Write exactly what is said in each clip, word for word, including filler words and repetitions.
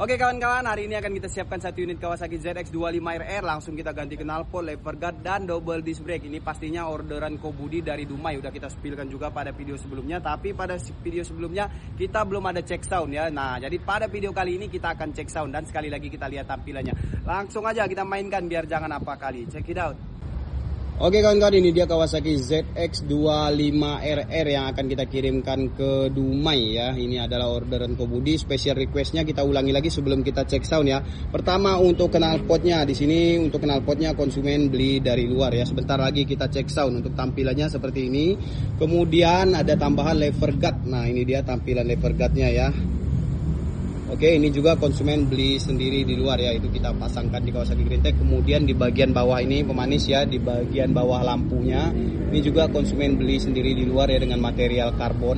Oke kawan-kawan, hari ini akan kita siapkan satu unit Kawasaki Z X dua puluh lima R R. Langsung kita ganti knalpot, lever guard, dan double disc brake. Ini pastinya orderan Kobudi dari Dumai. Udah kita spillkan juga pada video sebelumnya. Tapi pada video sebelumnya kita belum ada cek sound ya. Nah, jadi pada video kali ini kita akan cek sound. Dan sekali lagi kita lihat tampilannya. Langsung aja kita mainkan biar jangan apa kali. Check it out. Oke kawan-kawan, ini dia Kawasaki Z X dua puluh lima R R yang akan kita kirimkan ke Dumai ya. Ini adalah orderan Kobudi. Special requestnya kita ulangi lagi sebelum kita cek sound ya. Pertama untuk knalpotnya, di sini untuk knalpotnya konsumen beli dari luar ya. Sebentar lagi kita cek sound. Untuk tampilannya seperti ini. Kemudian ada tambahan lever guard. Nah ini dia tampilan lever guardnya ya. Oke, ini juga konsumen beli sendiri di luar ya, itu kita pasangkan di Kawasaki Green Tech. Kemudian di bagian bawah ini pemanis ya, di bagian bawah lampunya ini juga konsumen beli sendiri di luar ya dengan material karbon.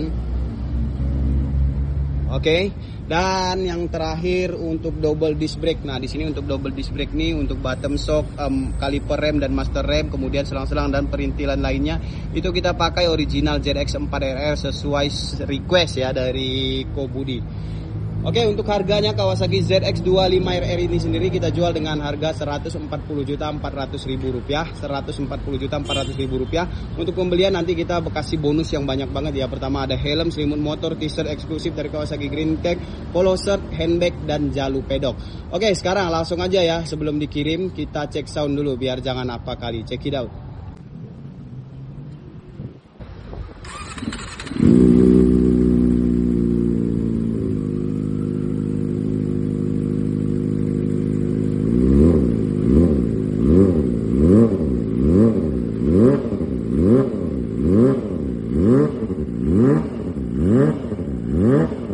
Oke, dan yang terakhir untuk double disc brake. Nah di sini untuk double disc brake nih untuk bottom shock, um, kaliper rem dan master rem, kemudian selang-selang dan perintilan lainnya itu kita pakai original Z X empat R R sesuai request ya dari Kobudi. Oke, untuk harganya Kawasaki Z X dua puluh lima R R ini sendiri kita jual dengan harga seratus empat puluh juta empat ratus ribu rupiah, seratus empat puluh juta empat ratus ribu rupiah. Untuk pembelian nanti kita kasih bonus yang banyak banget ya. Pertama ada helm, selimut motor, t-shirt eksklusif dari Kawasaki Green Tech, polo shirt, handbag, dan jalu pedok. Oke, sekarang langsung aja ya, sebelum dikirim kita cek sound dulu biar jangan apa kali. Check it out. Mm-hmm.